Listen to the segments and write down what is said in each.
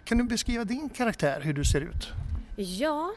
Kan du beskriva din karaktär, hur du ser ut? Ja,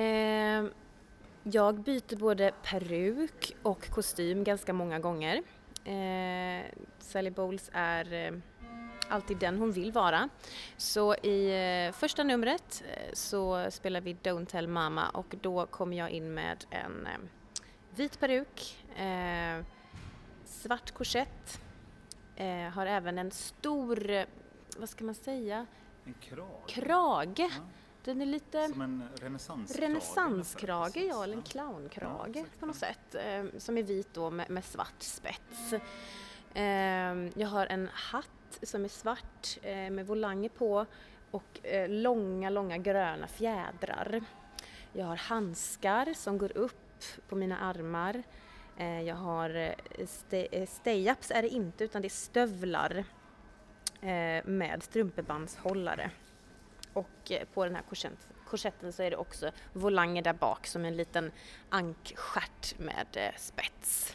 jag byter både peruk och kostym ganska många gånger. Sally Bowles är alltid den hon vill vara. Så i första numret så spelar vi Don't Tell Mama och då kommer jag in med en vit peruk, svart korsett, har även en stor, vad ska man säga? En Krage. Ja. Den är lite som en renässanskrage, ja, eller en Ja. clownkrage Ja, på något sätt, som är vit då med svart spets. Jag har en hatt som är svart med volanger på och långa gröna fjädrar. Jag har handskar som går upp på mina armar. Jag har stay-ups är det inte, utan det är stövlar med strumpebandshållare. Och på den här korsetten så är det också volanger där bak som en liten ankstjärt med spets.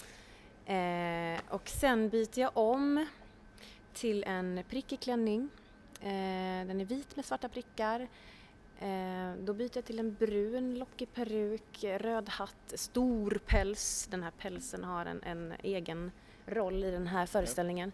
Och sen byter jag om till en prickig klänning. Den är vit med svarta prickar. Då byter jag till en brun lockig peruk, röd hatt, stor päls. Den här pälsen har en egen roll i den här föreställningen.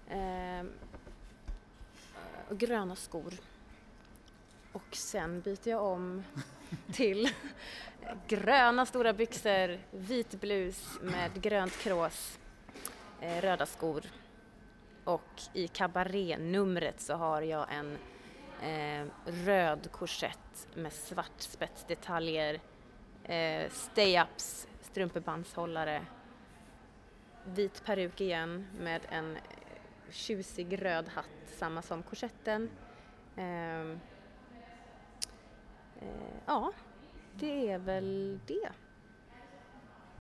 Och gröna skor. Och sen byter jag om till gröna stora byxor, vit blus med grönt krås, röda skor. Och i kabarénumret så har jag en röd korsett med svart spetsdetaljer, stay-ups, strumpebandshållare, vit peruk igen med en tjusig röd hatt, samma som korsetten. Ja, det är väl det.